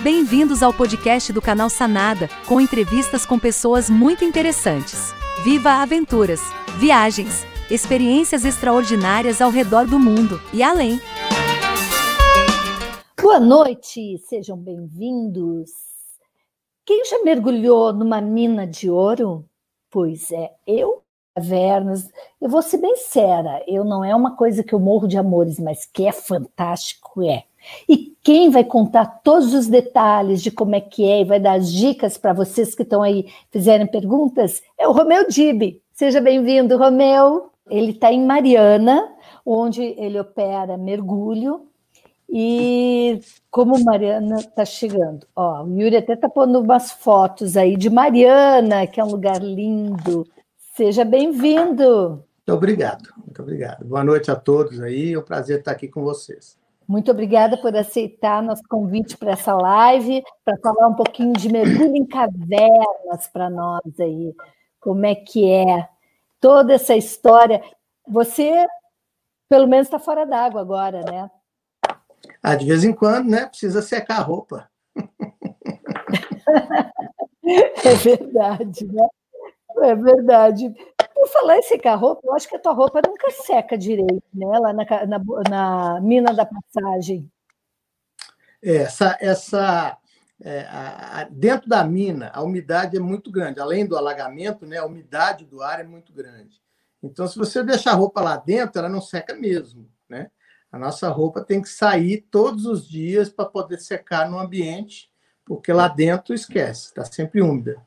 Bem-vindos ao podcast do canal Sanada, com entrevistas com pessoas muito interessantes. Viva aventuras, viagens, experiências extraordinárias ao redor do mundo e além. Boa noite, sejam bem-vindos. Quem já mergulhou numa mina de ouro? Pois é, cavernas. Eu vou ser bem sincera, não é uma coisa que eu morro de amores, mas que é fantástico, é. E quem vai contar todos os detalhes de como é que é e vai dar as dicas para vocês que estão aí, fizerem perguntas, é o Romeu Dib. Seja bem-vindo, Romeu. Ele está em Mariana, onde ele opera mergulho. E como Mariana está chegando, o Yuri até está pondo umas fotos aí de Mariana, que é um lugar lindo. Seja bem-vindo. Muito obrigado, muito obrigado. Boa noite a todos aí, é um prazer estar aqui com vocês. Muito obrigada por aceitar nosso convite para essa live, para falar um pouquinho de mergulho em cavernas para nós aí. Como é que é toda essa história? Você, pelo menos, está fora d'água agora, né? De vez em quando, né? Precisa secar a roupa. É verdade, né? É verdade. Por falar em secar roupa, eu acho que a tua roupa nunca seca direito, né? Lá na mina da passagem. Dentro da mina, a umidade é muito grande. Além do alagamento, né, a umidade do ar é muito grande. Então, se você deixar a roupa lá dentro, ela não seca mesmo, né? A nossa roupa tem que sair todos os dias para poder secar no ambiente, porque lá dentro esquece, está sempre úmida.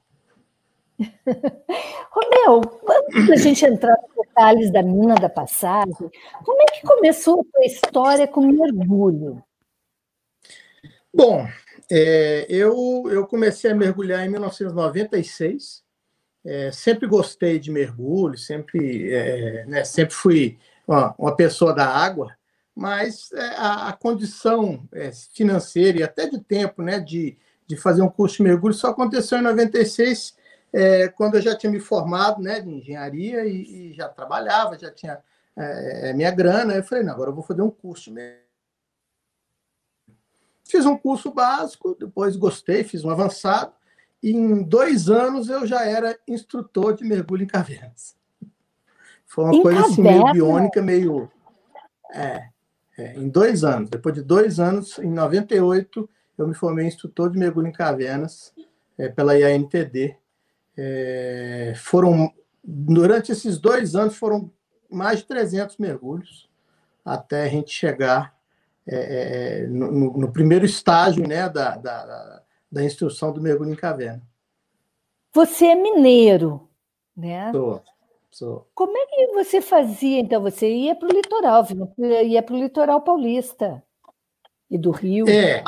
Romeu, antes da gente entrar nos detalhes da mina da passagem, como é que começou a tua história com mergulho? Bom, eu comecei a mergulhar em 1996. Sempre gostei de mergulho, sempre fui uma pessoa da água, mas a condição financeira e até de tempo, né, de fazer um curso de mergulho só aconteceu em 96, quando eu já tinha me formado, né, de engenharia e já trabalhava, já tinha minha grana. Eu falei, não, agora eu vou fazer um curso mesmo. Fiz um curso básico, depois gostei, fiz um avançado, e em 2 anos eu já era instrutor de mergulho em cavernas. Foi uma coisa assim, meio biônica, meio... em 2 anos. Depois de 2 anos, em 98, eu me formei instrutor de mergulho em cavernas pela IANTD. Durante esses 2 anos, foram mais de 300 mergulhos, até a gente chegar no primeiro estágio, né, da instrução do mergulho em caverna. Você é mineiro, né? Sou. Como é que você fazia, então? Você ia para o litoral, ia para o litoral paulista e do Rio.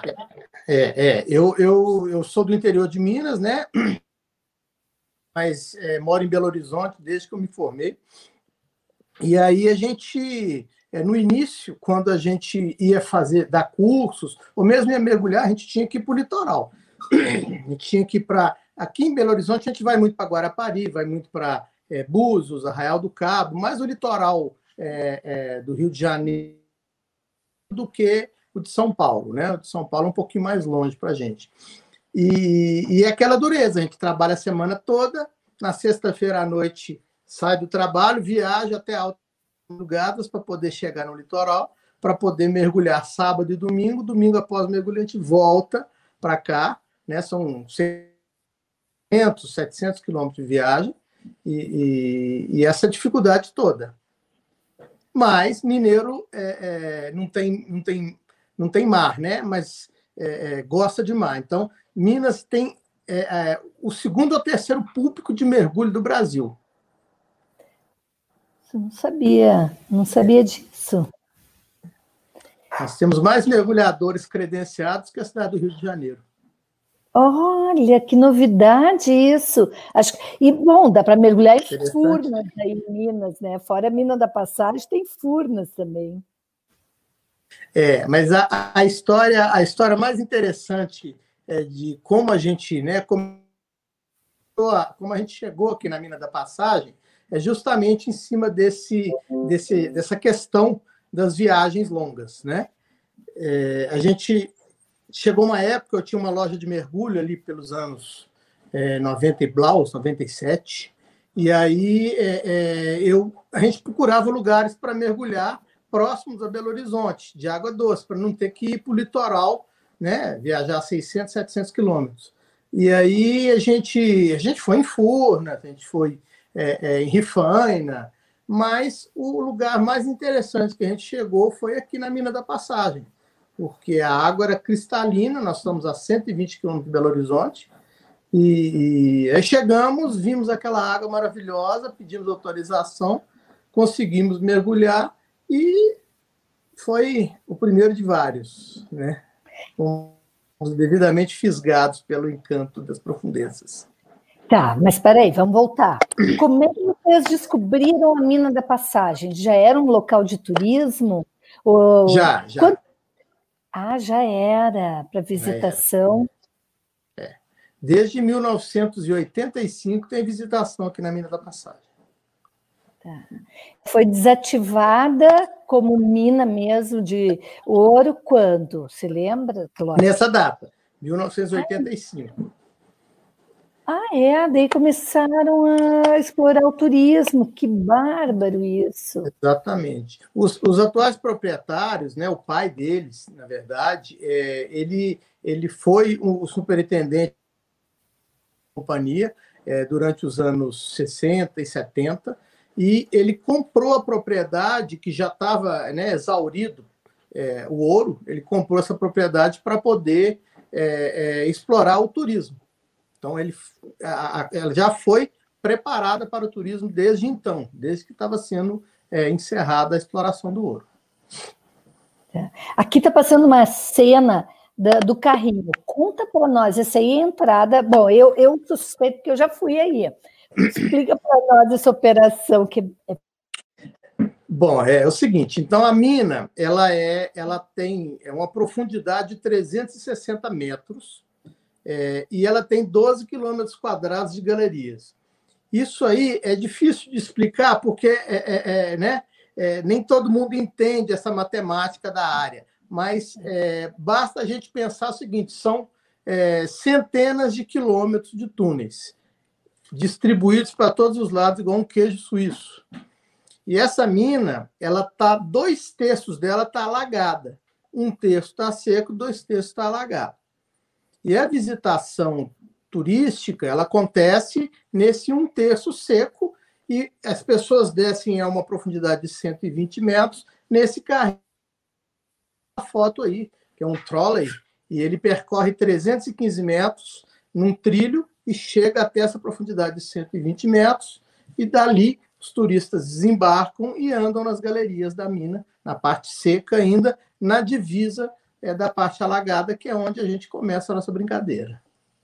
Eu sou do interior de Minas, né? Mas moro em Belo Horizonte desde que eu me formei. E aí a gente, no início, quando a gente ia dar cursos, ou mesmo ia mergulhar, a gente tinha que ir para o litoral. A gente tinha que ir para... Aqui em Belo Horizonte, a gente vai muito para Guarapari, vai muito para Búzios, Arraial do Cabo, mais o litoral do Rio de Janeiro do que o de São Paulo, né? O de São Paulo é um pouquinho mais longe para a gente. E é aquela dureza, a gente trabalha a semana toda, na sexta-feira à noite sai do trabalho, viaja até altas madrugadas para poder chegar no litoral, para poder mergulhar sábado e domingo. Domingo após o mergulho, a gente volta para cá, né? São 600, 700 quilômetros de viagem, e essa dificuldade toda. Mas mineiro não tem mar, né? Mas gosta de mar. Então, Minas tem o segundo ou terceiro público de mergulho do Brasil. Não sabia disso. Nós temos mais mergulhadores credenciados que a cidade do Rio de Janeiro. Olha, que novidade isso! Bom, dá para mergulhar em Furnas aí em Minas, né? Fora a Mina da Passagem, tem Furnas também. Mas a história mais interessante de como a gente, né, como a gente chegou aqui na Mina da Passagem é justamente em cima dessa questão das viagens longas, né? A gente chegou uma época, eu tinha uma loja de mergulho ali pelos anos 90 e blaus, 97, e aí a gente procurava lugares para mergulhar próximos a Belo Horizonte, de água doce, para não ter que ir para o litoral, né, viajar 600, 700 quilômetros. E aí a gente foi em Furnas, a gente foi em Rifaina, mas o lugar mais interessante que a gente chegou foi aqui na Mina da Passagem, porque a água era cristalina, nós estamos a 120 quilômetros de Belo Horizonte, e aí chegamos, vimos aquela água maravilhosa, pedimos autorização, conseguimos mergulhar e foi o primeiro de vários, né? Fomos devidamente fisgados pelo encanto das profundezas. Tá, mas espera aí, vamos voltar. Como é que vocês descobriram a Mina da Passagem? Já era um local de turismo? Já. Ah, já era, para visitação. Desde 1985 tem visitação aqui na Mina da Passagem. Tá. Foi desativada como mina mesmo de ouro quando? Você lembra, Clóvis? Nessa data, 1985. Daí começaram a explorar o turismo. Que bárbaro isso. Exatamente. Os atuais proprietários, né, o pai deles, na verdade, ele foi o superintendente da companhia durante os anos 60 e 70, e ele comprou a propriedade que já estava, né, exaurido o ouro, ele comprou essa propriedade para poder explorar o turismo. Então, ela já foi preparada para o turismo desde então, desde que estava sendo encerrada a exploração do ouro. Aqui está passando uma cena do carrinho. Conta para nós, essa aí é a entrada. Bom, eu suspeito que eu já fui aí. Explica para nós essa operação. Bom, é o seguinte, então a mina ela tem uma profundidade de 360 metros, e ela tem 12 quilômetros quadrados de galerias. Isso aí é difícil de explicar, porque né, nem todo mundo entende essa matemática da área, mas basta a gente pensar o seguinte, são centenas de quilômetros de túneis, distribuídos para todos os lados, igual um queijo suíço. E essa mina, 2/3 dela está alagada. 1/3 está seco, 2/3 está alagado. E a visitação turística, ela acontece nesse 1/3 seco, e as pessoas descem a uma profundidade de 120 metros nesse carrinho. A foto aí, que é um trolley, e ele percorre 315 metros num trilho e chega até essa profundidade de 120 metros, e dali os turistas desembarcam e andam nas galerias da mina, na parte seca ainda, na divisa da parte alagada, que é onde a gente começa a nossa brincadeira.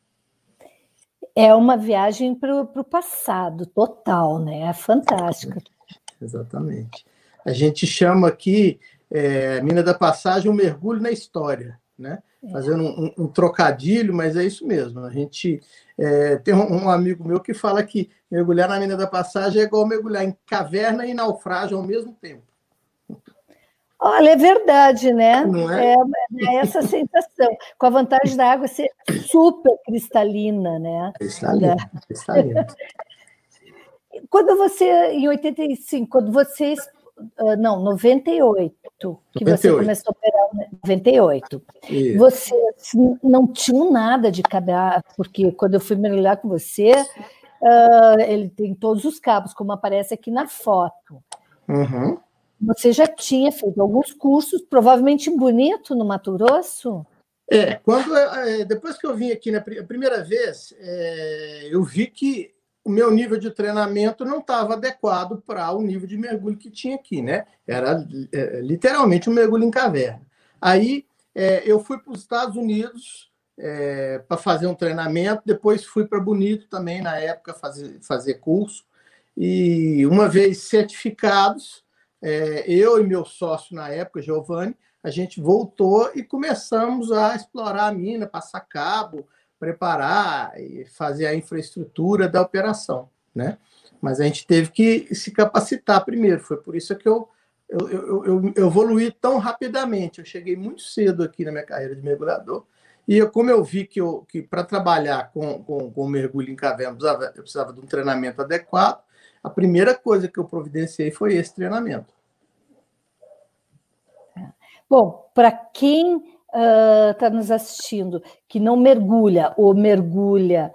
É uma viagem para o passado, total, né? É fantástica. Exatamente. A gente chama aqui Mina da Passagem um mergulho na história, né? Fazendo um trocadilho, mas é isso mesmo. A gente tem um amigo meu que fala que mergulhar na Mina da Passagem é igual mergulhar em caverna e naufrágio ao mesmo tempo. Olha, é verdade, né? Não é? É essa sensação, com a vantagem da água ser super cristalina, né? Cristalina. Quando você, em 85, quando vocês... Não, 98, que 98. Você começou a operar, 98. Isso. Vocês não tinham nada de cabelo, porque quando eu fui mergulhar com você, ele tem todos os cabos, como aparece aqui na foto. Uhum. Você já tinha feito alguns cursos, provavelmente em Bonito, no Mato Grosso? Depois que eu vim aqui na primeira vez, eu vi que o meu nível de treinamento não estava adequado para o nível de mergulho que tinha aqui, né? Era literalmente um mergulho em caverna. Aí eu fui para os Estados Unidos para fazer um treinamento, depois fui para Bonito também, na época, fazer curso. E uma vez certificados, eu e meu sócio na época, Giovanni, a gente voltou e começamos a explorar a mina, passar cabo, preparar e fazer a infraestrutura da operação, né? Mas a gente teve que se capacitar primeiro, foi por isso que eu eu evoluí tão rapidamente. Eu cheguei muito cedo aqui na minha carreira de mergulhador. E como eu vi que para trabalhar com mergulho em caverna eu precisava de um treinamento adequado, a primeira coisa que eu providenciei foi esse treinamento. Bom, para quem está nos assistindo, que não mergulha ou mergulha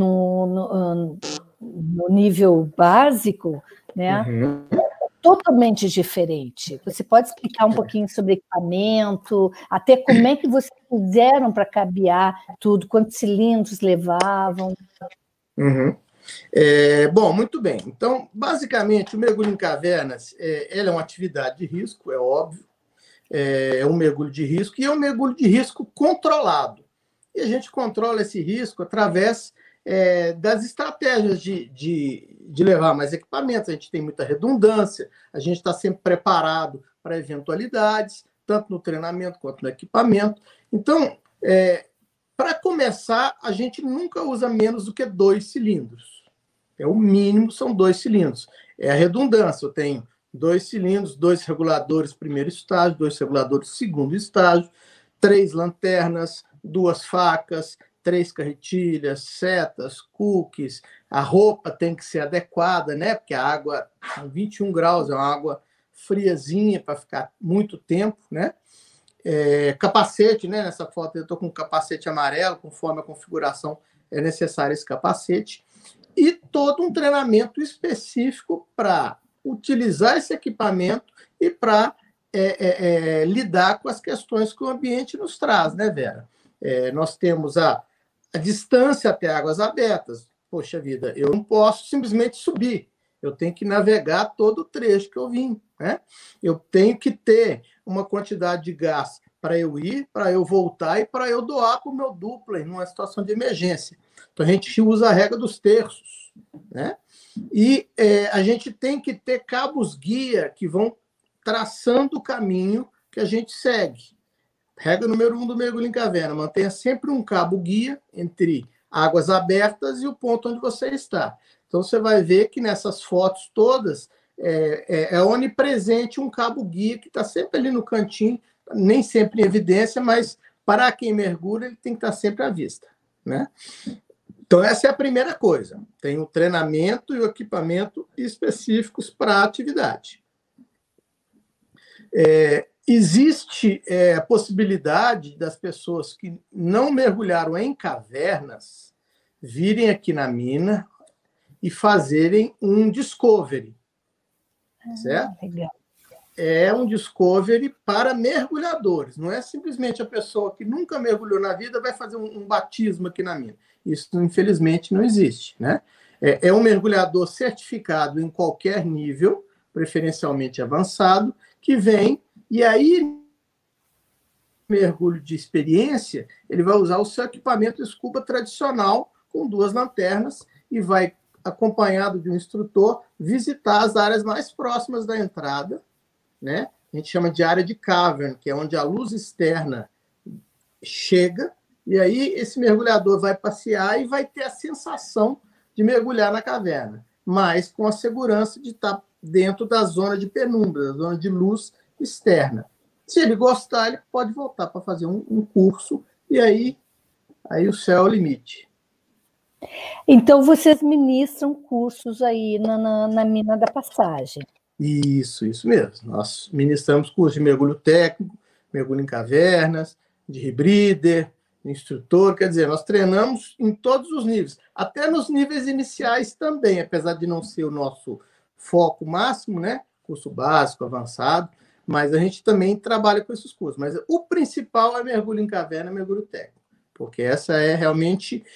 no nível básico, né? Uhum. Totalmente diferente. Você pode explicar um pouquinho sobre equipamento, até como é que vocês fizeram para cabear tudo, quantos cilindros levavam? Uhum. Bom, muito bem. Então, basicamente, o mergulho em cavernas ela é uma atividade de risco, é óbvio. É um mergulho de risco e é um mergulho de risco controlado. E a gente controla esse risco através das estratégias de levar mais equipamentos. A gente tem muita redundância, a gente está sempre preparado para eventualidades, tanto no treinamento quanto no equipamento. Então, para começar, a gente nunca usa menos do que 2 cilindros. O mínimo são 2 cilindros. É a redundância. Eu tenho 2 cilindros, 2 reguladores primeiro estágio, 2 reguladores segundo estágio, 3 lanternas, 2 facas, 3 carretilhas, setas, cookies. A roupa tem que ser adequada, né? Porque a água, 21 graus, é uma água friazinha para ficar muito tempo, né? Capacete, né? Nessa foto eu estou com um capacete amarelo, conforme a configuração é necessário esse capacete. E todo um treinamento específico para utilizar esse equipamento e para lidar com as questões que o ambiente nos traz, né, Vera? Nós temos a distância até águas abertas. Poxa vida, eu não posso simplesmente subir. Eu tenho que navegar todo o trecho que eu vim, né? Eu tenho que ter uma quantidade de gás para eu ir, para eu voltar e para eu doar para o meu duplo em uma situação de emergência. Então, a gente usa a regra dos terços, né? E a gente tem que ter cabos-guia que vão traçando o caminho que a gente segue. Regra número 1 do mergulho em caverna: mantenha sempre um cabo-guia entre águas abertas e o ponto onde você está. Então, você vai ver que nessas fotos todas é onipresente um cabo-guia que está sempre ali no cantinho, nem sempre em evidência, mas para quem mergulha, ele tem que estar sempre à vista, né? Então, essa é a primeira coisa. Tem o treinamento e o equipamento específicos para a atividade. Existe a possibilidade das pessoas que não mergulharam em cavernas virem aqui na mina e fazerem um discovery, certo? Legal. É um discovery para mergulhadores. Não é simplesmente a pessoa que nunca mergulhou na vida vai fazer um batismo aqui na mina. Isso, infelizmente, não existe, né? É um mergulhador certificado em qualquer nível, preferencialmente avançado, que vem e aí, mergulho de experiência, ele vai usar o seu equipamento scuba tradicional com 2 lanternas e vai, acompanhado de um instrutor, visitar as áreas mais próximas da entrada, né? A gente chama de área de cavern, que é onde a luz externa chega, e aí esse mergulhador vai passear e vai ter a sensação de mergulhar na caverna, mas com a segurança de estar dentro da zona de penumbra, da zona de luz externa. Se ele gostar, ele pode voltar para fazer um curso, e aí o céu é o limite. Então, vocês ministram cursos aí na Mina da Passagem. Isso mesmo. Nós ministramos cursos de mergulho técnico, mergulho em cavernas, de rebreather, instrutor, quer dizer, nós treinamos em todos os níveis, até nos níveis iniciais também, apesar de não ser o nosso foco máximo, né? Curso básico, avançado, mas a gente também trabalha com esses cursos. Mas o principal é mergulho em caverna, mergulho técnico, porque essa é realmente...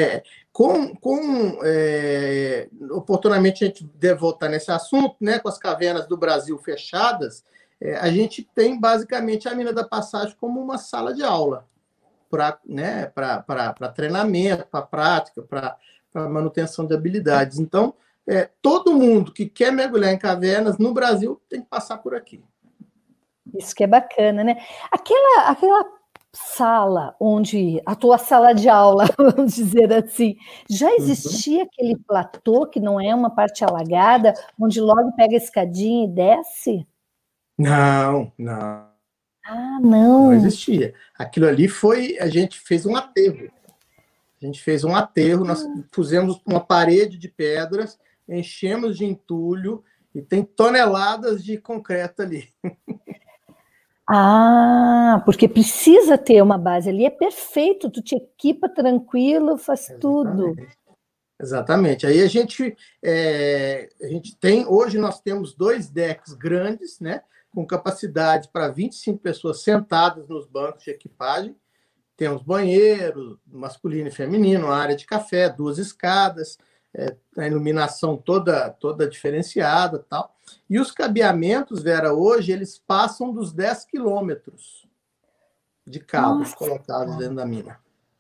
oportunamente a gente deve voltar nesse assunto, né? Com as cavernas do Brasil fechadas, a gente tem basicamente a Mina da Passagem como uma sala de aula para treinamento, para prática, para manutenção de habilidades. Então, todo mundo que quer mergulhar em cavernas no Brasil tem que passar por aqui. Isso que é bacana, né? Aquela sala onde a tua sala de aula, vamos dizer assim, já existia aquele platô que não é uma parte alagada, onde logo pega a escadinha e desce? Não, não, Ah, não não. existia. Aquilo ali foi, a gente fez um aterro. A gente fez um aterro, nós pusemos uma parede de pedras, enchemos de entulho e tem toneladas de concreto ali. Ah, porque precisa ter uma base ali, é perfeito, tu te equipa tranquilo, faz tudo. Exatamente. Exatamente. Aí a gente tem, hoje nós temos 2 decks grandes, né, com capacidade para 25 pessoas sentadas nos bancos de equipagem. Temos banheiro masculino e feminino, uma área de café, 2 escadas, a iluminação toda diferenciada, tal. E os cabeamentos, Vera, hoje eles passam dos 10 quilômetros de cabos Nossa, colocados dentro da mina.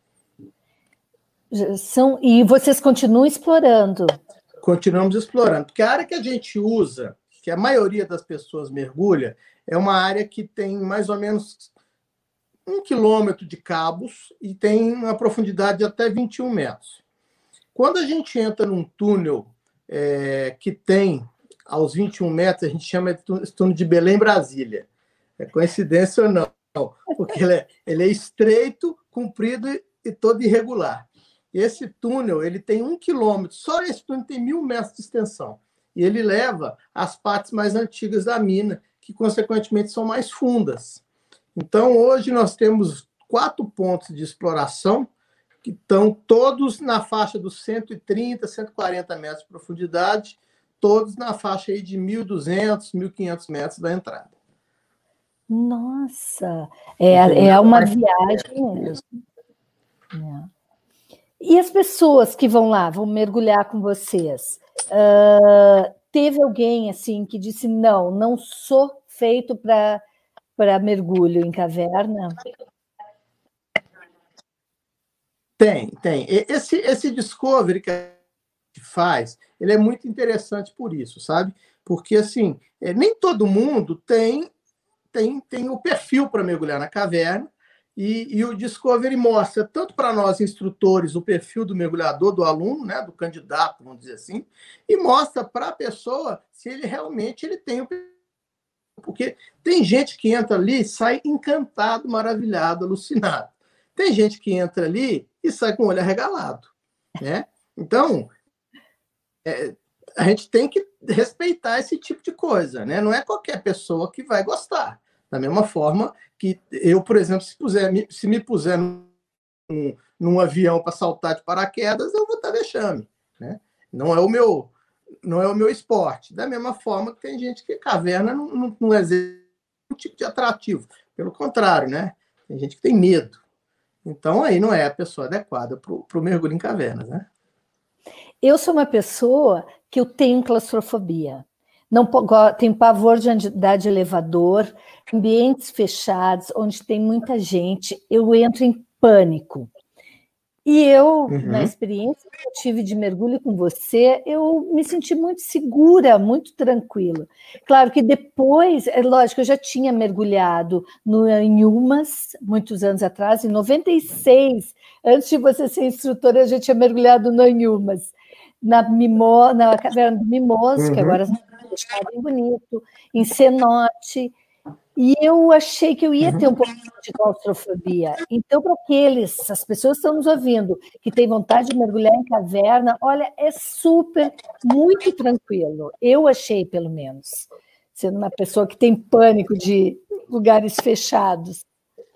e vocês continuam explorando. Continuamos explorando, porque a área que a gente usa, que a maioria das pessoas mergulha, é uma área que tem mais ou menos 1 quilômetro de cabos e tem uma profundidade de até 21 metros. Quando a gente entra num túnel que tem aos 21 metros, a gente chama de túnel de Belém-Brasília. É coincidência ou não? Porque ele é estreito, comprido e todo irregular. Esse túnel ele tem 1 quilômetro, só esse túnel tem 1.000 metros de extensão. E ele leva às partes mais antigas da mina, que consequentemente são mais fundas. Então, hoje nós temos 4 pontos de exploração que estão todos na faixa dos 130, 140 metros de profundidade, todos na faixa aí de 1.200, 1.500 metros da entrada. Nossa, é uma viagem mesmo. É. E as pessoas que vão lá, vão mergulhar com vocês, teve alguém assim que disse, não sou feito para mergulho em caverna? Tem. Esse Discovery que a gente faz, ele é muito interessante por isso, sabe? Porque, assim, nem todo mundo tem o perfil para mergulhar na caverna, e o Discovery mostra, tanto para nós instrutores, o perfil do mergulhador, do aluno, né, do candidato, vamos dizer assim, e mostra para a pessoa se ele realmente tem o perfil. Porque tem gente que entra ali e sai encantado, maravilhado, alucinado. Tem gente que entra ali e sai com o olho arregalado, né? Então, a gente tem que respeitar esse tipo de coisa, né? Não é qualquer pessoa que vai gostar. Da mesma forma que eu, por exemplo, se me puser num avião para saltar de paraquedas, eu vou estar vexame, né? Não é o meu esporte. Da mesma forma que tem gente que caverna não exerce um tipo de atrativo. Pelo contrário, né? Tem gente que tem medo. Então, aí não é a pessoa adequada para o mergulho em cavernas, né? Eu sou uma pessoa que eu tenho claustrofobia. Não tenho pavor de andar de elevador, ambientes fechados, onde tem muita gente, eu entro em pânico. E eu, na experiência que eu tive de mergulho com você, eu me senti muito segura, muito tranquila. Claro que depois, é lógico, eu já tinha mergulhado no Inhumas, muitos anos atrás, em 96, antes de você ser instrutora, eu já tinha mergulhado no Inhumas, na caverna do Mimoso, que agora está bem bonito, em Cenote. E eu achei que eu ia ter um pouco de claustrofobia. Então, para as pessoas que estão nos ouvindo, que têm vontade de mergulhar em caverna, olha, é muito tranquilo. Eu achei, pelo menos, sendo uma pessoa que tem pânico de lugares fechados.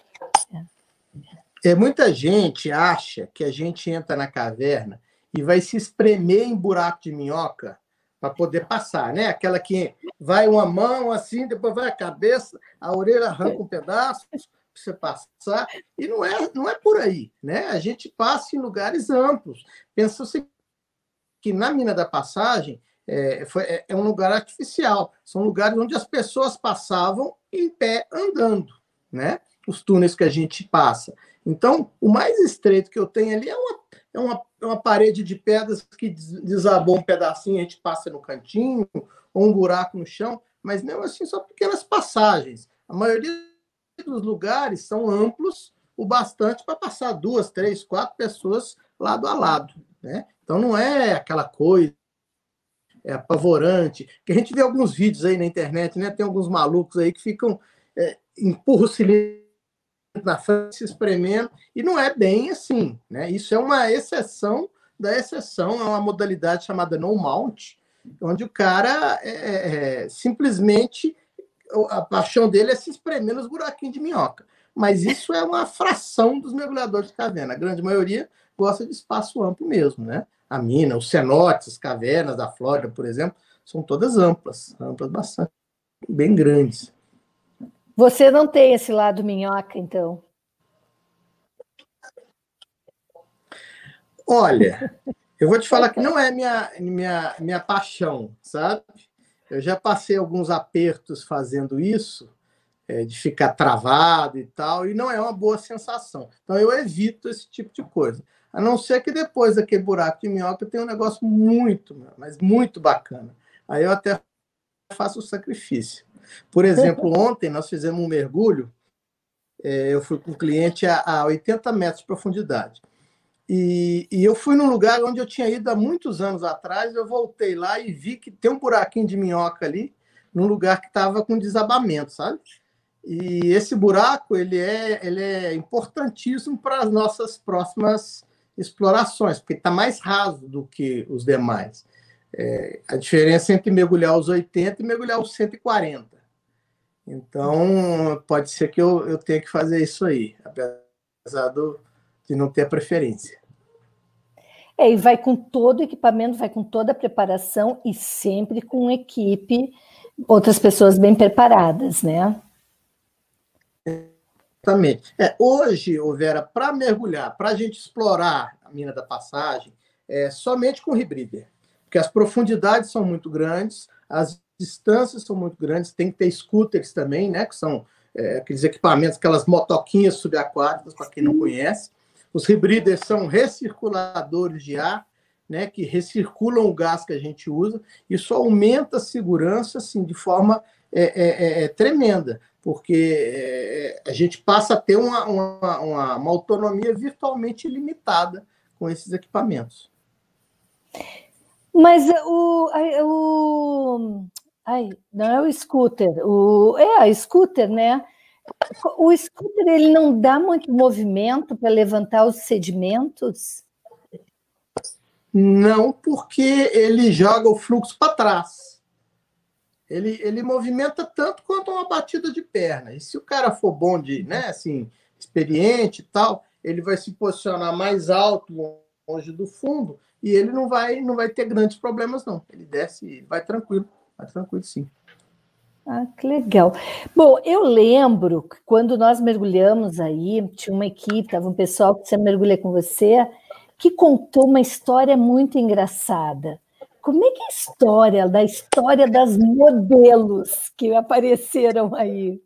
Muita gente acha que a gente entra na caverna e vai se espremer em buraco de minhoca para poder passar, né? Aquela que vai uma mão assim, depois vai a cabeça, a orelha arranca um pedaço para você passar, e não é por aí, né? A gente passa em lugares amplos. Pensa que na Mina da Passagem é um lugar artificial, são lugares onde as pessoas passavam em pé andando, né? Os túneis que a gente passa. Então, o mais estreito que eu tenho ali é uma parede de pedras que desabou um pedacinho, a gente passa no cantinho, ou um buraco no chão, mas não assim, só pequenas passagens. A maioria dos lugares são amplos o bastante para passar 2, 3, 4 pessoas lado a lado, né? Então não é aquela coisa é apavorante, que a gente vê alguns vídeos aí na internet, né? Tem alguns malucos aí que ficam empurram o cilindro na frente, se espremendo, e não é bem assim, né? Isso é uma exceção da exceção, é uma modalidade chamada no mount, onde o cara simplesmente a paixão dele é se espremer nos buraquinhos de minhoca. Mas isso é uma fração dos mergulhadores de caverna. A grande maioria gosta de espaço amplo mesmo, né? A mina, os cenotes, as cavernas da Flórida, por exemplo, são todas amplas bastante, bem grandes. Você não tem esse lado minhoca, então? Olha, eu vou te falar que não é minha paixão, sabe? Eu já passei alguns apertos fazendo isso, de ficar travado e tal, e não é uma boa sensação. Então eu evito esse tipo de coisa. A não ser que depois daquele buraco de minhoca tem um negócio muito, mas muito bacana. Aí eu até faço o sacrifício. Por exemplo, ontem nós fizemos um mergulho, eu fui com o cliente a 80 metros de profundidade. E eu fui num lugar onde eu tinha ido há muitos anos atrás, eu voltei lá e vi que tem um buraquinho de minhoca ali, num lugar que estava com desabamento, sabe? E esse buraco ele é importantíssimo para as nossas próximas explorações, porque está mais raso do que os demais. A diferença entre mergulhar os 80 e mergulhar os 140. Então, pode ser que eu tenha que fazer isso aí, apesar de não ter a preferência. E vai com todo o equipamento, vai com toda a preparação e sempre com equipe, outras pessoas bem preparadas, né? Exatamente. Hoje, Vera, para mergulhar, para a gente explorar a mina da Passagem, somente com rebreather, porque as profundidades são muito grandes, as distâncias são muito grandes, tem que ter scooters também, né, que são aqueles equipamentos, aquelas motoquinhas subaquáticas, para quem não conhece. Os rebreathers são recirculadores de ar, né, que recirculam o gás que a gente usa. Isso aumenta a segurança assim, de forma tremenda, porque a gente passa a ter uma autonomia virtualmente ilimitada com esses equipamentos. Mas não é o scooter, a scooter, né? O scooter ele não dá muito movimento para levantar os sedimentos? Não, porque ele joga o fluxo para trás. Ele movimenta tanto quanto uma batida de perna. E se o cara for bom né, assim, experiente e tal, ele vai se posicionar mais alto, longe do fundo, e ele não vai ter grandes problemas, não. Ele desce e vai tranquilo sim. Ah, que legal. Bom, eu lembro que quando nós mergulhamos aí, tinha uma equipe, estava um pessoal que sempre mergulhei com você, que contou uma história muito engraçada. Como é que é a história das modelos que apareceram aí?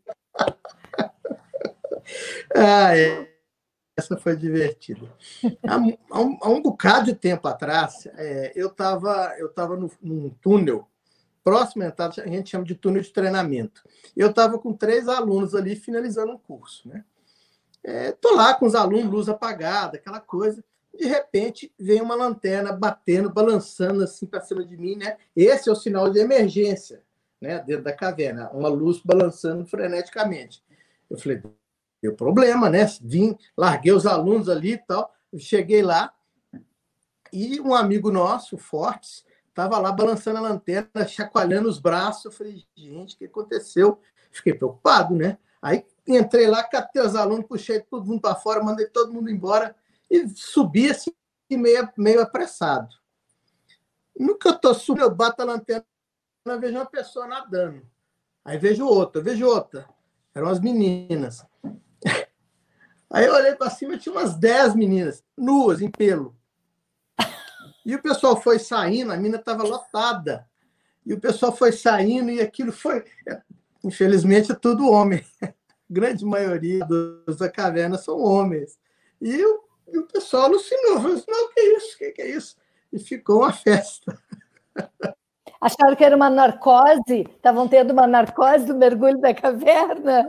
Essa foi divertida. Há um bocado de tempo atrás, eu estava num túnel próximo, a gente chama de túnel de treinamento. Eu estava com 3 alunos ali finalizando um curso, né? Estou lá com os alunos, luz apagada, aquela coisa. De repente, vem uma lanterna batendo, balançando assim para cima de mim, né? Esse é o sinal de emergência, né? Dentro da caverna, uma luz balançando freneticamente. Eu falei, deu problema, né? Larguei os alunos ali e tal. Eu cheguei lá e um amigo nosso, Fortes, estava lá balançando a lanterna, chacoalhando os braços. Eu falei, gente, o que aconteceu? Fiquei preocupado, né? Aí entrei lá, catei os alunos, puxei todo mundo para fora, mandei todo mundo embora e subi assim, meio apressado. No que eu estou subindo, eu bato a lanterna, eu vejo uma pessoa nadando. Aí vejo outra. Eram as meninas. Aí eu olhei para cima, tinha umas 10 meninas, nuas, em pelo. E o pessoal foi saindo, a mina estava lotada. E o pessoal foi saindo e aquilo foi... Infelizmente, é tudo homem. A grande maioria da caverna são homens. E o pessoal alucinou. Falou assim, não, que é isso? Que é isso? E ficou uma festa. Acharam que era uma narcose? Estavam tendo uma narcose do mergulho da caverna?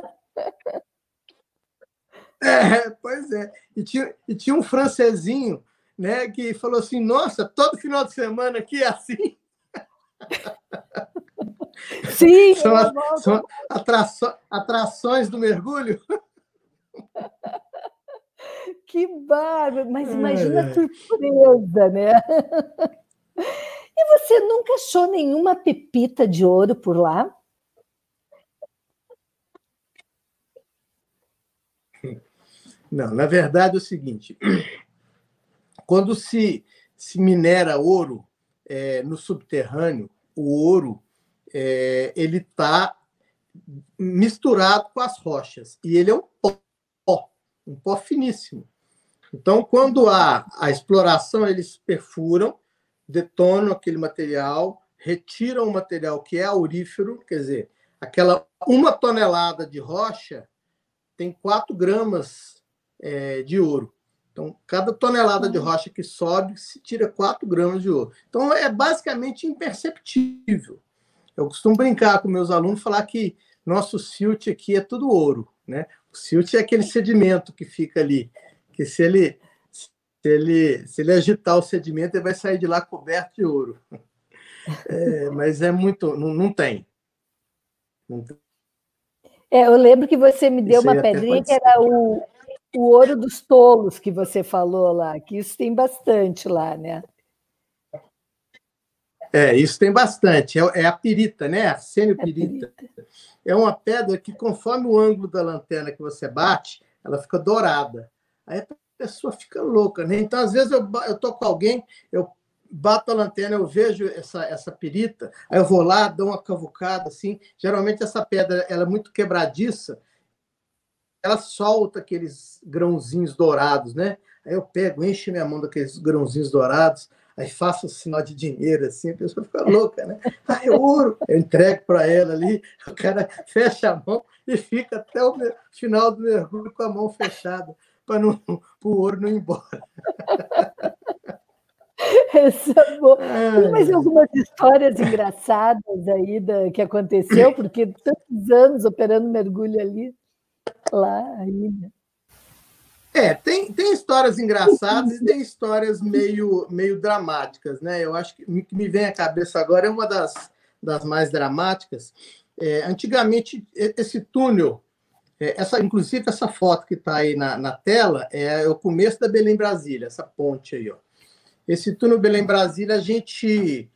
Pois é. E tinha um francesinho, né, que falou assim, nossa, todo final de semana aqui é assim. Sim, São atrações do mergulho. que bárbaro! Mas imagina a surpresa, né? E você nunca achou nenhuma pepita de ouro por lá? Não, na verdade é o seguinte: quando se minera ouro no subterrâneo, o ouro ele está misturado com as rochas e ele é um pó finíssimo. Então, quando há a exploração, eles perfuram, detonam aquele material, retiram o material que é aurífero, quer dizer, aquela 1 tonelada de rocha tem 4 gramas de ouro. Então, cada tonelada de rocha que sobe, se tira 4 gramas de ouro. Então, é basicamente imperceptível. Eu costumo brincar com meus alunos, falar que nosso silt aqui é tudo ouro, né? O silt é aquele sedimento que fica ali, que se ele agitar o sedimento, ele vai sair de lá coberto de ouro. Mas é muito... Não tem. Não tem. Eu lembro que você me deu Isso aí uma até pedrinha pode que ser. era o ouro dos tolos que você falou lá, que isso tem bastante lá, né? Isso tem bastante. É a pirita, né? Arsenio-pirita. Pirita. É uma pedra que, conforme o ângulo da lanterna que você bate, ela fica dourada. Aí a pessoa fica louca, né? Então, às vezes, eu estou com alguém, eu bato a lanterna, eu vejo essa pirita, aí eu vou lá, dou uma cavucada, assim. Geralmente, essa pedra ela é muito quebradiça, ela solta aqueles grãozinhos dourados, né? Aí eu pego, encho minha mão daqueles grãozinhos dourados, aí faço um sinal de dinheiro, assim, a pessoa fica louca, né? É ouro! Eu entrego para ela ali, o cara fecha a mão e fica até o final do mergulho com a mão fechada, para o ouro não ir embora. Tem mais algumas histórias engraçadas aí que aconteceu, porque tantos anos operando mergulho ali, lá ainda. Tem histórias engraçadas e tem histórias meio dramáticas, né? Eu acho que o que me vem à cabeça agora é uma das mais dramáticas. Antigamente, esse túnel, inclusive essa foto que está aí na tela, é o começo da Belém-Brasília, essa ponte aí, ó. Esse túnel Belém-Brasília, a gente...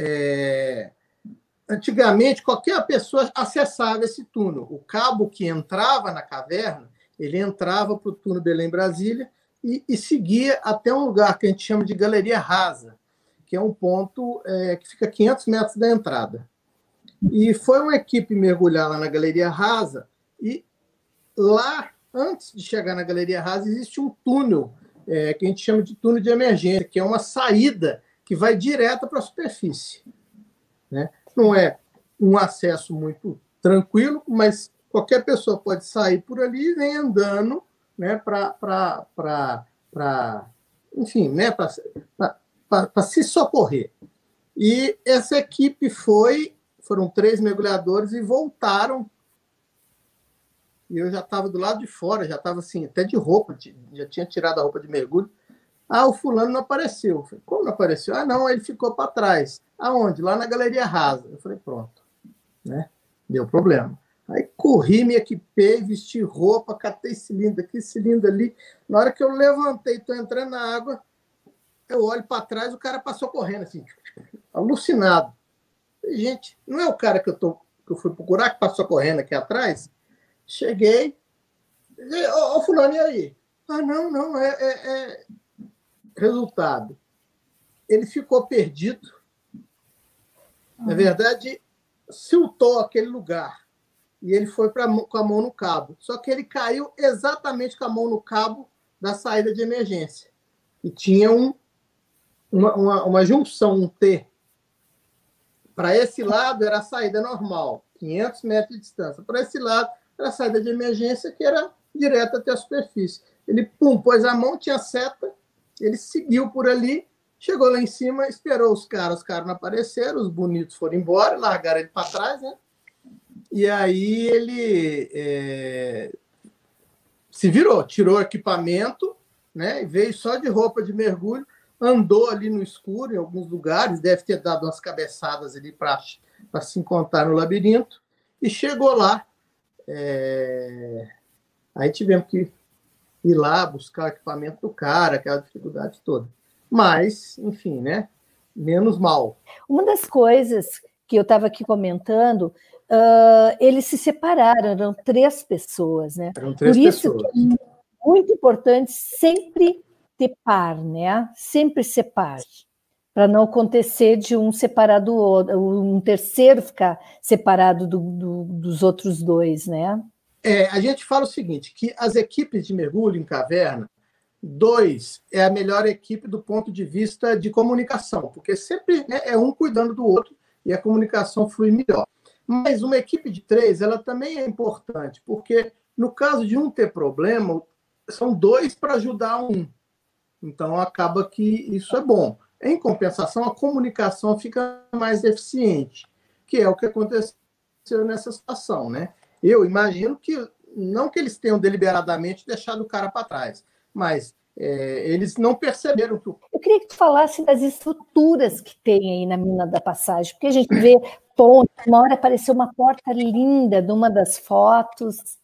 antigamente, qualquer pessoa acessava esse túnel. O cabo que entrava na caverna, ele entrava para o túnel Belém-Brasília e seguia até um lugar que a gente chama de Galeria Rasa, que é um ponto que fica a 500 metros da entrada. E foi uma equipe mergulhar lá na Galeria Rasa, e lá, antes de chegar na Galeria Rasa, existe um túnel, que a gente chama de túnel de emergência, que é uma saída que vai direto para a superfície, né? Não é um acesso muito tranquilo, mas qualquer pessoa pode sair por ali e vem andando, né, enfim, né, para se socorrer. E essa equipe foram 3 mergulhadores e voltaram. E eu já estava do lado de fora, já estava assim, até de roupa, já tinha tirado a roupa de mergulho. O fulano não apareceu. Eu falei, como não apareceu? Não, ele ficou para trás. Aonde? Lá na Galeria Rasa. Eu falei, pronto, né? Deu problema. Aí corri, me equipei, vesti roupa, catei cilindro aqui, cilindro ali. Na hora que eu levantei, estou entrando na água, eu olho para trás, o cara passou correndo, assim, alucinado. Gente, não é o cara que eu fui procurar, que passou correndo aqui atrás? Cheguei, ô fulano, e aí? Não, resultado. Ele ficou perdido. Na verdade, siltou aquele lugar. E ele foi com a mão no cabo. Só que ele caiu exatamente com a mão no cabo da saída de emergência. E tinha uma junção, um T. Para esse lado era a saída normal, 500 metros de distância. Para esse lado era a saída de emergência, que era direto até a superfície. Ele pôs a mão, tinha seta, ele seguiu por ali, chegou lá em cima, esperou os caras não apareceram, os bonitos foram embora, largaram ele para trás, né? E aí ele se virou, tirou o equipamento, né? E veio só de roupa de mergulho, andou ali no escuro em alguns lugares, deve ter dado umas cabeçadas ali para se encontrar no labirinto, e chegou lá. Aí tivemos que ir lá buscar o equipamento do cara, aquela dificuldade toda. Mas, enfim, né? Menos mal. Uma das coisas que eu estava aqui comentando, eles se separaram, eram 3 pessoas, né? Eram 3 Por isso pessoas. que é muito importante sempre ter par, né? Sempre ser par, para não acontecer de um separar do outro, um terceiro ficar separado dos outros 2, né? A gente fala o seguinte, que as equipes de mergulho em caverna, 2 é a melhor equipe do ponto de vista de comunicação, porque sempre, né, é um cuidando do outro e a comunicação flui melhor. Mas uma equipe de 3, ela também é importante, porque no caso de um ter problema, são 2 para ajudar um. Então, acaba que isso é bom. Em compensação, a comunicação fica mais eficiente, que é o que aconteceu nessa situação, né? Eu imagino que, não que eles tenham deliberadamente deixado o cara para trás, mas eles não perceberam que... Eu queria que tu falasse das estruturas que tem aí na Mina da Passagem, porque a gente vê ponte, uma hora apareceu uma porta linda numa das fotos.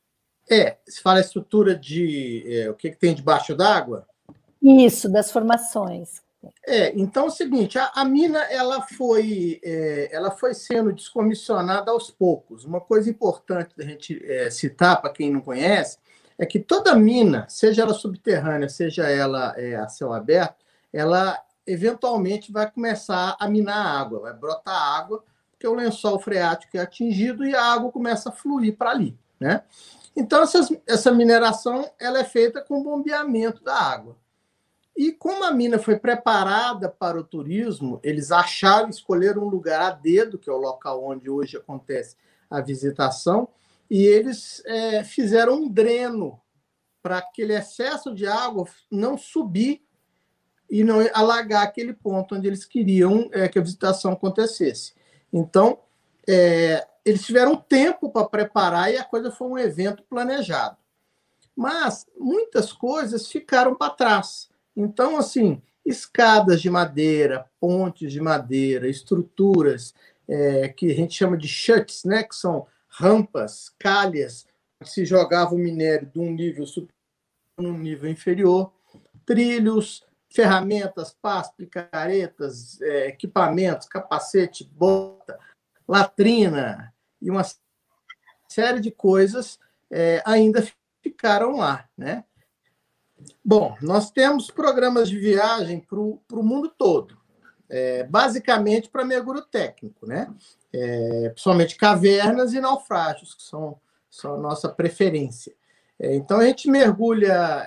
Se fala estrutura de... o que tem debaixo d'água? Isso, das formações. Então é o seguinte, a mina ela foi sendo descomissionada aos poucos. Uma coisa importante da gente citar, para quem não conhece, é que toda mina, seja ela subterrânea, seja ela a céu aberto, ela eventualmente vai começar a minar água, vai brotar água, porque o lençol freático é atingido e a água começa a fluir para ali, né? Então, essa mineração ela é feita com bombeamento da água. E como a mina foi preparada para o turismo, eles escolheram um lugar a dedo, que é o local onde hoje acontece a visitação, e eles fizeram um dreno para aquele excesso de água não subir e não alagar aquele ponto onde eles queriam que a visitação acontecesse. Então, eles tiveram tempo para preparar e a coisa foi um evento planejado. Mas muitas coisas ficaram para trás. Então, assim, escadas de madeira, pontes de madeira, estruturas que a gente chama de chutes, né, que são rampas, calhas, que se jogava o minério de um nível superior a um nível inferior, trilhos, ferramentas, pás, picaretas, equipamentos, capacete, bota, latrina e uma série de coisas ainda ficaram lá, né? Bom, nós temos programas de viagem para o mundo todo, basicamente para mergulho técnico, né? Principalmente cavernas e naufrágios, que são a nossa preferência. Então, a gente mergulha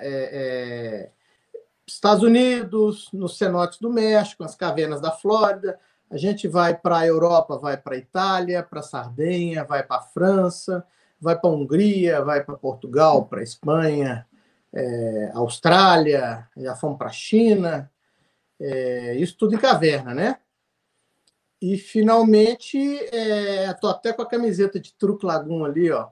Estados Unidos, nos cenotes do México, as cavernas da Flórida, a gente vai para a Europa, vai para a Itália, para a Sardenha, vai para a França, vai para a Hungria, vai para Portugal, para a Espanha, Austrália, já fomos para a China, isso tudo em caverna, né? E, finalmente, estou até com a camiseta de Truque Lagoon ali, ó.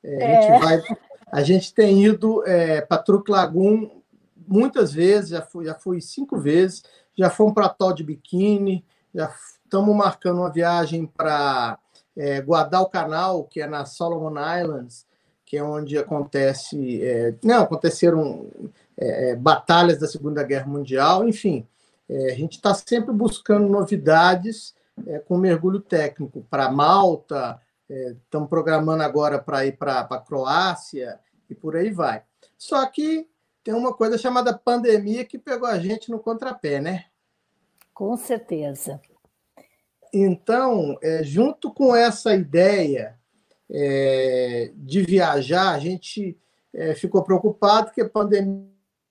A gente tem ido para Truque Lagoon muitas vezes, já fui 5 vezes, já fomos para Atol de Bikini, já estamos marcando uma viagem para Guadalcanal, que é na Solomon Islands, que é onde aconteceram batalhas da Segunda Guerra Mundial, enfim, a gente está sempre buscando novidades com mergulho técnico para Malta, estamos programando agora para ir para a Croácia e por aí vai. Só que tem uma coisa chamada pandemia que pegou a gente no contrapé, né? Com certeza. Então, junto com essa ideia de viajar, a gente ficou preocupado que a pandemia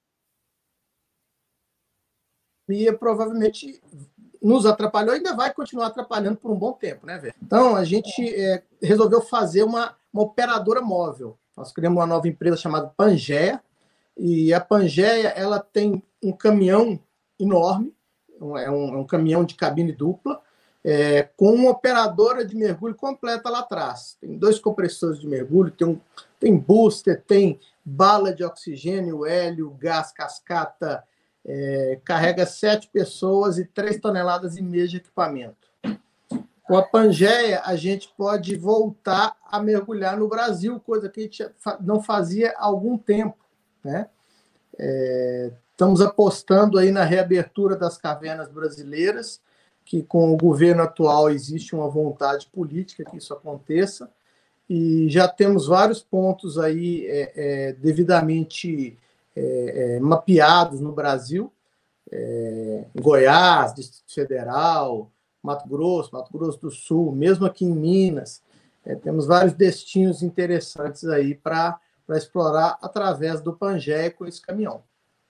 provavelmente nos atrapalhou e ainda vai continuar atrapalhando por um bom tempo, né, velho? Então, a gente resolveu fazer uma operadora móvel. Nós criamos uma nova empresa chamada Pangeia, e a Pangeia ela tem um caminhão enorme, um caminhão de cabine dupla, com uma operadora de mergulho completa lá atrás. Tem 2 compressores de mergulho, tem booster, tem bala de oxigênio, hélio, gás, cascata, carrega 7 pessoas e 3,5 toneladas de equipamento. Com a Pangeia, a gente pode voltar a mergulhar no Brasil, coisa que a gente não fazia há algum tempo, né? Estamos apostando aí na reabertura das cavernas brasileiras, que com o governo atual existe uma vontade política que isso aconteça, e já temos vários pontos aí devidamente mapeados no Brasil, Goiás, Distrito Federal, Mato Grosso do Sul, mesmo aqui em Minas, temos vários destinos interessantes aí para explorar através do Pangeia com esse caminhão.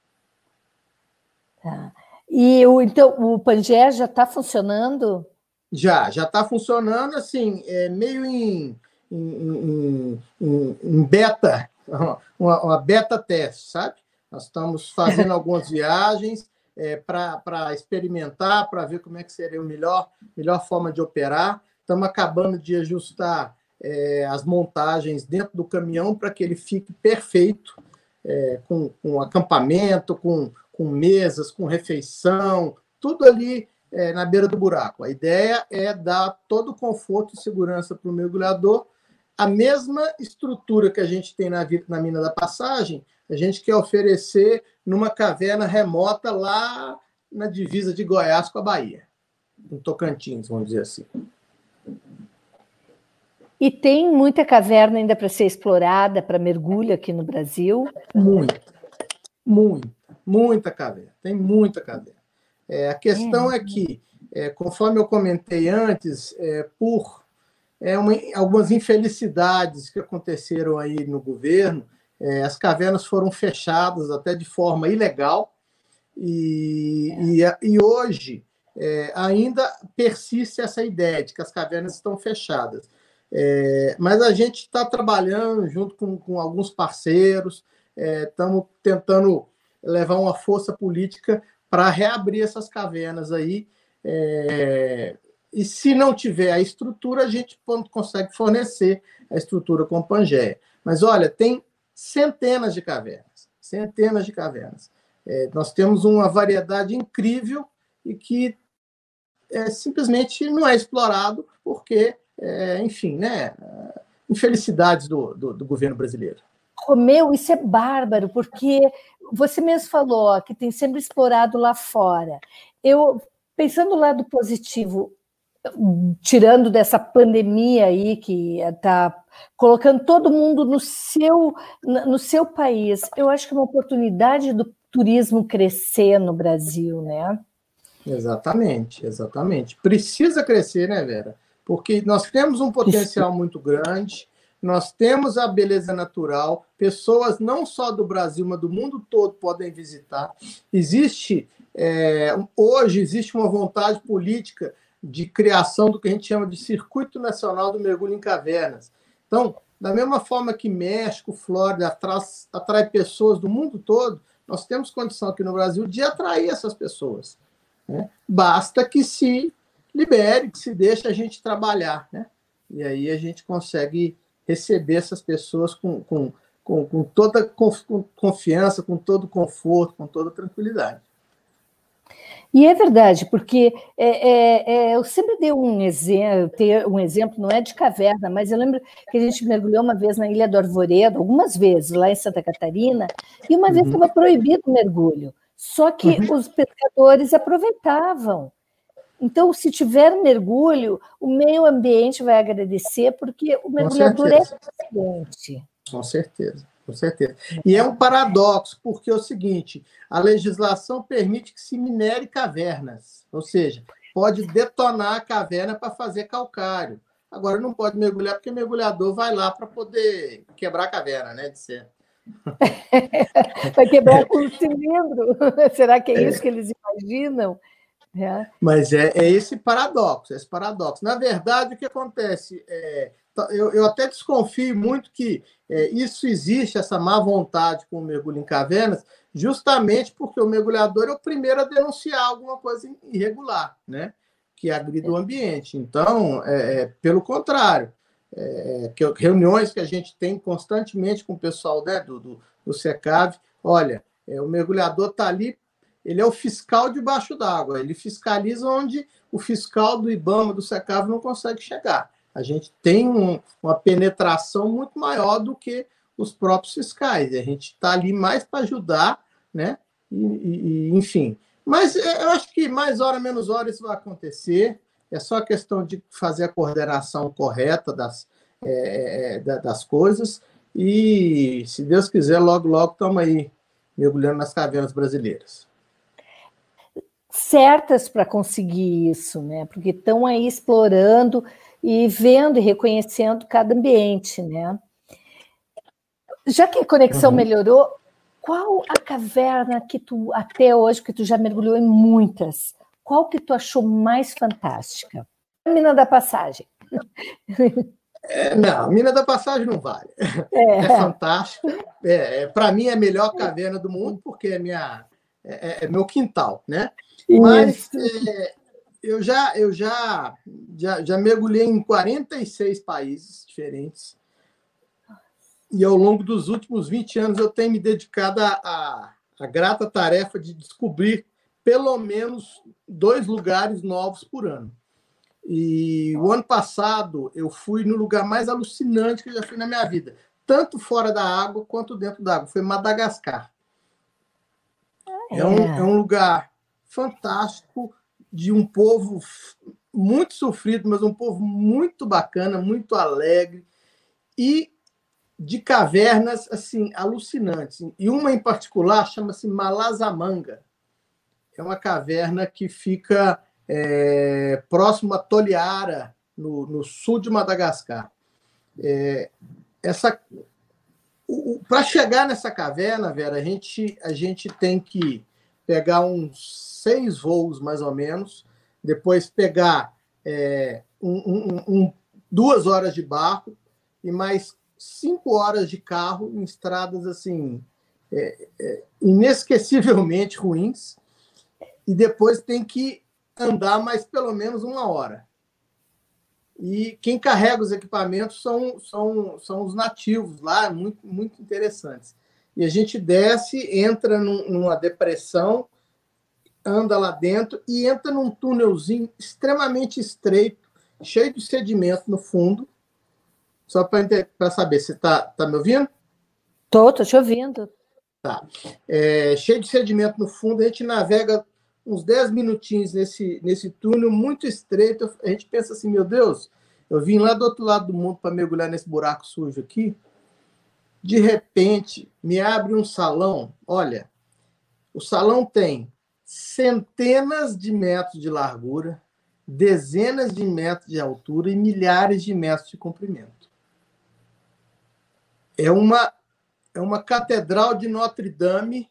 Tá. E então o Pangeia já está funcionando? Já está funcionando, assim, meio em beta, uma beta teste, sabe? Nós estamos fazendo algumas viagens para experimentar, para ver como é que seria a melhor forma de operar. Estamos acabando de ajustar as montagens dentro do caminhão para que ele fique perfeito, com acampamento, com mesas, com refeição, tudo ali na beira do buraco. A ideia é dar todo o conforto e segurança para o mergulhador. A mesma estrutura que a gente tem na Mina da Passagem, a gente quer oferecer numa caverna remota lá na divisa de Goiás com a Bahia, em Tocantins, vamos dizer assim. E tem muita caverna ainda para ser explorada, para mergulho aqui no Brasil? Muita caverna. Tem muita caverna. A questão é que, conforme eu comentei antes, por algumas infelicidades que aconteceram aí no governo, as cavernas foram fechadas até de forma ilegal e hoje ainda persiste essa ideia de que as cavernas estão fechadas. Mas a gente está trabalhando junto com alguns parceiros, estamos tentando levar uma força política para reabrir essas cavernas aí. E se não tiver a estrutura, a gente consegue fornecer a estrutura com Pangeia. Mas, olha, tem centenas de cavernas. Nós temos uma variedade incrível e que simplesmente não é explorado porque, enfim, né, infelicidades do governo brasileiro. Romeu, isso é bárbaro, porque você mesmo falou que tem sempre explorado lá fora. Eu, pensando do lado positivo, tirando dessa pandemia aí que está colocando todo mundo no seu país, eu acho que é uma oportunidade do turismo crescer no Brasil, né? Exatamente. Precisa crescer, né, Vera? Porque nós temos um potencial muito grande, nós temos a beleza natural, pessoas não só do Brasil, mas do mundo todo podem visitar. Hoje existe uma vontade política de criação do que a gente chama de Circuito Nacional do Mergulho em Cavernas. Então, da mesma forma que México, Flórida atrai pessoas do mundo todo, nós temos condição aqui no Brasil de atrair essas pessoas, né? Basta que se libere, que se deixe a gente trabalhar, né? E aí a gente consegue receber essas pessoas com toda confiança, com todo conforto, com toda tranquilidade. E é verdade, porque eu sempre dei um exemplo, não é de caverna, mas eu lembro que a gente mergulhou uma vez na Ilha do Arvoredo, algumas vezes, lá em Santa Catarina, e uma vez estava proibido o mergulho, só que os pescadores aproveitavam. Então, se tiver mergulho, o meio ambiente vai agradecer, porque o mergulhador é eficiente. Com certeza. E é um paradoxo, porque é o seguinte, a legislação permite que se minere cavernas, ou seja, pode detonar a caverna para fazer calcário. Agora não pode mergulhar, porque o mergulhador vai lá para poder quebrar a caverna, né, de certo. Vai quebrar com o cilindro. Será que é isso que eles imaginam? Mas é esse paradoxo, Na verdade, o que acontece? Eu até desconfio muito que isso existe, essa má vontade com o mergulho em cavernas, justamente porque o mergulhador é o primeiro a denunciar alguma coisa irregular, né? Que agride o ambiente. Então, pelo contrário, reuniões que a gente tem constantemente com o pessoal, né, do SECAV, olha, o mergulhador está ali ele é o fiscal debaixo d'água, ele fiscaliza onde o fiscal do IBAMA, do SECAV, não consegue chegar. A gente tem uma penetração muito maior do que os próprios fiscais, a gente está ali mais para ajudar, né? Enfim. Mas eu acho que mais hora, menos hora isso vai acontecer, é só questão de fazer a coordenação correta das coisas, e, se Deus quiser, logo, logo estamos aí mergulhando nas cavernas brasileiras. Certas para conseguir isso, né? Porque estão aí explorando e vendo e reconhecendo cada ambiente, né? Já que a conexão melhorou, qual a caverna que tu, até hoje, que tu já mergulhou em muitas, qual que tu achou mais fantástica? A Mina da Passagem. Não, a Mina da Passagem não vale. É fantástico. Para mim, é a melhor caverna do mundo, porque é meu quintal, né? Mas eu já mergulhei em 46 países diferentes. E ao longo dos últimos 20 anos eu tenho me dedicado à grata tarefa de descobrir pelo menos 2 lugares novos por ano. E o ano passado eu fui no lugar mais alucinante que eu já fui na minha vida, tanto fora da água quanto dentro da água. Foi Madagascar. É um lugar fantástico, de um povo muito sofrido, mas um povo muito bacana, muito alegre, e de cavernas assim alucinantes. E uma em particular chama-se Malasamanga. É uma caverna que fica próximo a Toliara, no sul de Madagascar. Para chegar nessa caverna, Vera, a gente tem que pegar uns 6 voos, mais ou menos, depois pegar 2 horas de barco e mais 5 horas de carro em estradas assim inesquecivelmente ruins, e depois tem que andar mais pelo menos 1 hora. E quem carrega os equipamentos são os nativos lá, muito, muito interessantes. E a gente desce, entra numa depressão, anda lá dentro e entra num túnelzinho extremamente estreito, cheio de sedimento no fundo. Só para saber, você está me ouvindo? Tô te ouvindo. Tá. Cheio de sedimento no fundo, a gente navega uns 10 minutinhos nesse túnel muito estreito. A gente pensa assim, meu Deus, eu vim lá do outro lado do mundo para mergulhar nesse buraco sujo aqui. De repente, me abre um salão. Olha, o salão tem centenas de metros de largura, dezenas de metros de altura e milhares de metros de comprimento. É uma catedral de Notre Dame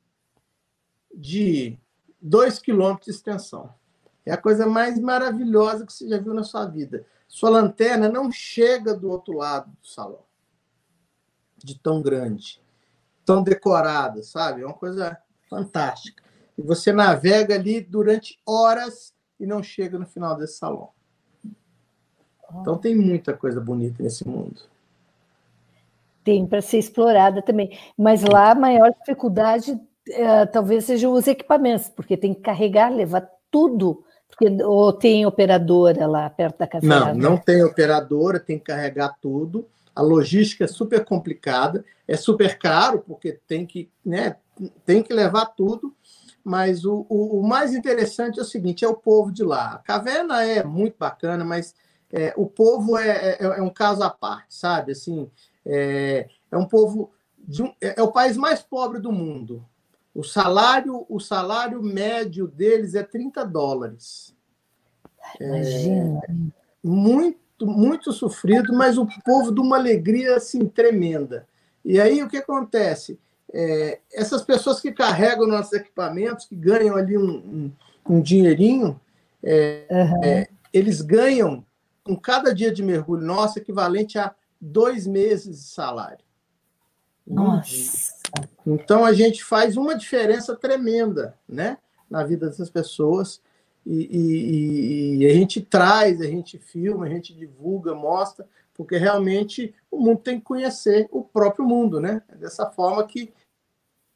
de 2 quilômetros de extensão. É a coisa mais maravilhosa que você já viu na sua vida. Sua lanterna não chega do outro lado do salão, de tão grande, tão decorada, sabe? É uma coisa fantástica. E você navega ali durante horas e não chega no final desse salão. Então tem muita coisa bonita nesse mundo. Tem para ser explorada também. Mas lá a maior dificuldade talvez sejam os equipamentos, porque tem que carregar, levar tudo. Ou tem operadora lá perto da caverna? Não tem operadora, tem que carregar tudo. A logística é super complicada, é super caro, porque tem que levar tudo. Mas o mais interessante é o seguinte, é o povo de lá. A caverna é muito bacana, mas o povo é um caso à parte, sabe? Assim, é um povo é o país mais pobre do mundo. O salário médio deles é $30. Imagina. Muito, muito sofrido, mas o povo de uma alegria assim, tremenda. E aí o que acontece? Essas pessoas que carregam nossos equipamentos, que ganham ali um dinheirinho, eles ganham, com cada dia de mergulho nosso, equivalente a 2 meses de salário. Nossa! Então, a gente faz uma diferença tremenda, né, na vida dessas pessoas, e a gente traz, a gente filma, a gente divulga, mostra, porque realmente o mundo tem que conhecer o próprio mundo, né? É dessa forma que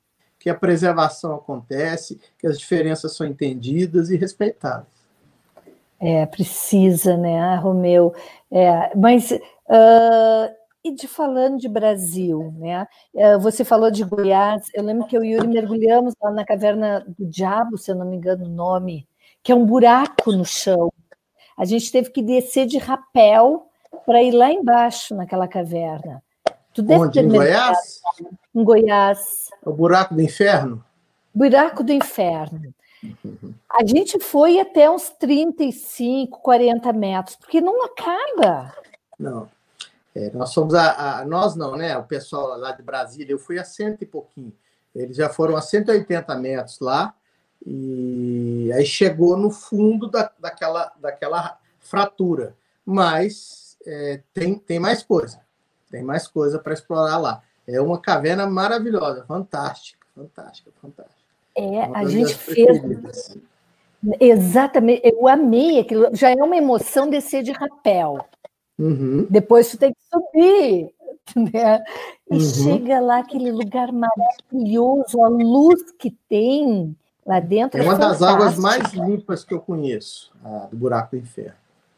que a preservação acontece, que as diferenças são entendidas e respeitadas. Precisa, né, Romeu? Mas, falando de Brasil, né? Você falou de Goiás, eu lembro que eu e o Yuri mergulhamos lá na Caverna do Diabo, se eu não me engano o nome, que é um buraco no chão. A gente teve que descer de rapel para ir lá embaixo naquela caverna. Tu deve Onde? ter Em Goiás? Em Goiás. O buraco do inferno? Buraco do inferno. A gente foi até uns 35, 40 metros, porque não acaba. Não. Nós fomos nós não, né? O pessoal lá de Brasília, eu fui a 100 e pouquinho. Eles já foram a 180 metros lá, e aí chegou no fundo daquela fratura. Mas tem mais coisa. Tem mais coisa para explorar lá. É uma caverna maravilhosa, fantástica, fantástica, fantástica. A gente fez. Exatamente, eu amei aquilo. Já é uma emoção descer de rapel. Uhum. Depois tu tem que subir, né? E chega lá aquele lugar maravilhoso, a luz que tem lá dentro. É uma das águas mais limpas que eu conheço, a do Buraco do Inferno.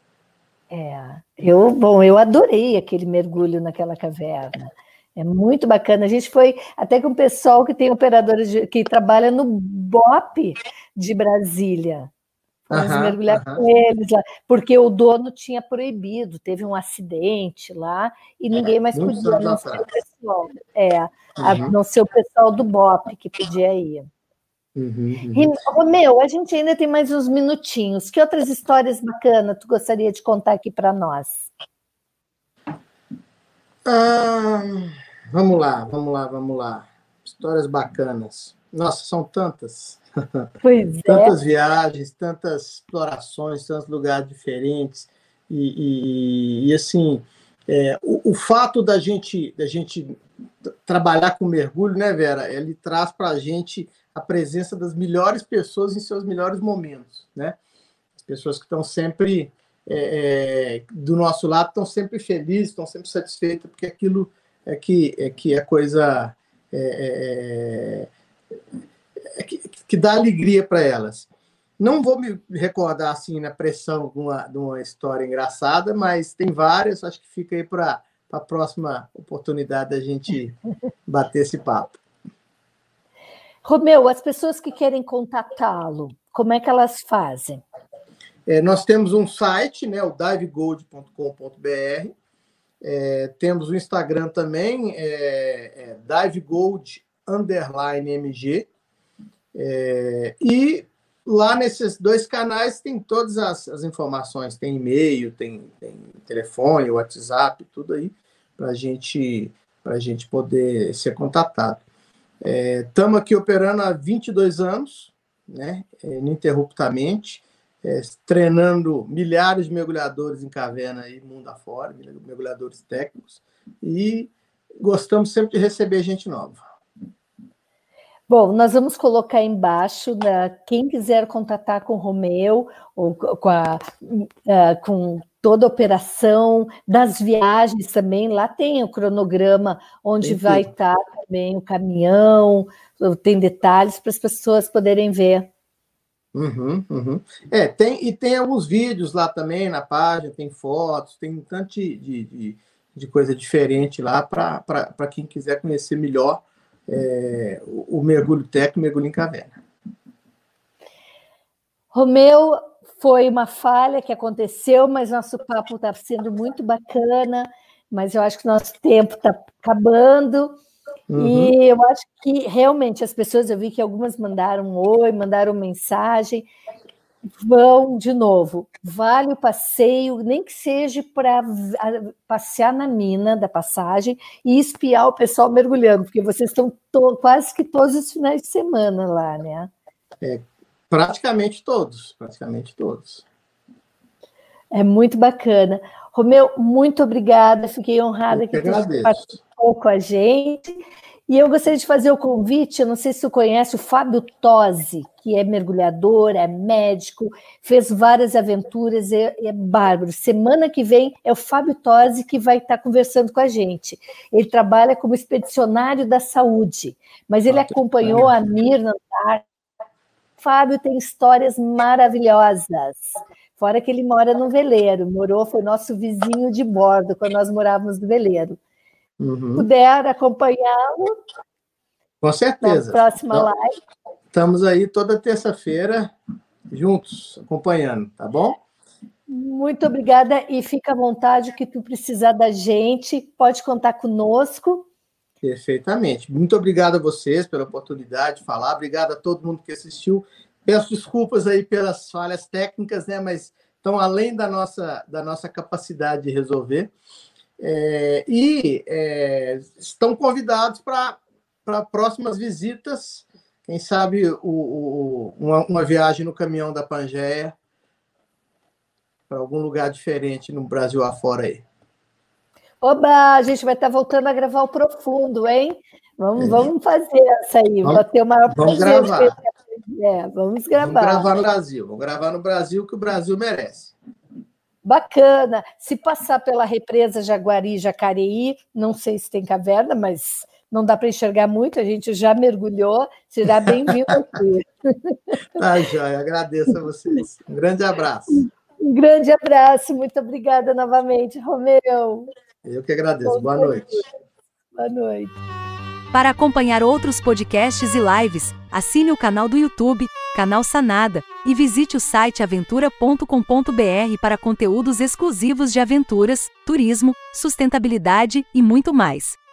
Eu adorei aquele mergulho naquela caverna. É muito bacana. A gente foi até com o pessoal que tem operadores que trabalha no BOP de Brasília. Vamos mergulhar com eles lá, porque o dono tinha proibido, teve um acidente lá e ninguém mais podia, a não ser o pessoal. A não ser o pessoal do BOP que podia ir. Romeu, a gente ainda tem mais uns minutinhos. Que outras histórias bacanas tu gostaria de contar aqui para nós? Vamos lá. Histórias bacanas. Nossa, são tantas. Pois tantas viagens, tantas explorações, tantos lugares diferentes. E assim, o fato da gente trabalhar com mergulho, né, Vera? Ele traz para a gente a presença das melhores pessoas em seus melhores momentos, né? As pessoas que estão sempre do nosso lado estão sempre felizes, estão sempre satisfeitas, porque aquilo que a coisa que dá alegria para elas. Não vou me recordar assim na pressão de uma história engraçada, mas tem várias, acho que fica aí para a próxima oportunidade da gente bater esse papo. Romeu, as pessoas que querem contatá-lo, como é que elas fazem? Nós temos um site, né, o divegold.com.br. Temos o Instagram também, divegold_mg. E lá nesses dois canais tem todas as informações, tem e-mail, tem telefone, WhatsApp, tudo aí para a gente poder ser contatado. Estamos aqui operando há 22 anos, né, ininterruptamente, treinando milhares de mergulhadores em caverna aí, mundo afora, mergulhadores técnicos, e gostamos sempre de receber gente nova. Bom, nós vamos colocar embaixo, quem quiser contatar com o Romeu, ou com toda a operação, das viagens também, lá tem o cronograma, onde vai estar também o caminhão, tem detalhes para as pessoas poderem ver. Tem alguns vídeos lá também na página, tem fotos, tem um tanto de coisa diferente lá para quem quiser conhecer melhor o mergulho técnico, mergulho em caverna. Romeu, foi uma falha que aconteceu, mas nosso papo está sendo muito bacana, mas eu acho que nosso tempo está acabando. E eu acho que realmente as pessoas, eu vi que algumas mandaram um oi, mandaram mensagem, vão de novo, vale o passeio, nem que seja para passear na mina da passagem e espiar o pessoal mergulhando, porque vocês estão quase que todos os finais de semana lá, né? Praticamente todos. É muito bacana. Romeu, muito obrigada, fiquei honrada que você participou com a gente. E eu gostaria de fazer o convite, eu não sei se você conhece o Fábio Tosi, que é mergulhador, é médico, fez várias aventuras, é bárbaro. Semana que vem é o Fábio Tosi que vai estar conversando com a gente. Ele trabalha como expedicionário da saúde, mas ele acompanhou a Mir na Antártica. O Fábio tem histórias maravilhosas. Fora que ele mora no veleiro, foi nosso vizinho de bordo quando nós morávamos no veleiro. Puder acompanhá-lo. Com certeza. Na próxima live. Estamos aí toda terça-feira juntos, acompanhando, tá bom? Muito obrigada e fica à vontade, que tu precisar da gente, pode contar conosco. Perfeitamente. Muito obrigado a vocês pela oportunidade de falar, obrigado a todo mundo que assistiu. Peço desculpas aí pelas falhas técnicas, né? Mas estão além da nossa capacidade de resolver. Estão convidados para próximas visitas, quem sabe uma viagem no caminhão da Pangeia para algum lugar diferente no Brasil afora aí. Oba, a gente vai estar voltando a gravar o Profundo, hein? Vamos fazer essa aí, vai ter o maior prazer. Vamos gravar. Vamos gravar. Vamos gravar no Brasil, que o Brasil merece. Bacana. Se passar pela represa Jaguari-Jacareí, não sei se tem caverna, mas não dá para enxergar muito, a gente já mergulhou, será bem-vindo aqui. Tá, joia, agradeço a vocês. Um grande abraço. Um grande abraço, muito obrigada novamente, Romeu. Eu que agradeço. Boa noite. Boa noite. Para acompanhar outros podcasts e lives, assine o canal do YouTube, Canal Sanada, e visite o site aventura.com.br para conteúdos exclusivos de aventuras, turismo, sustentabilidade e muito mais.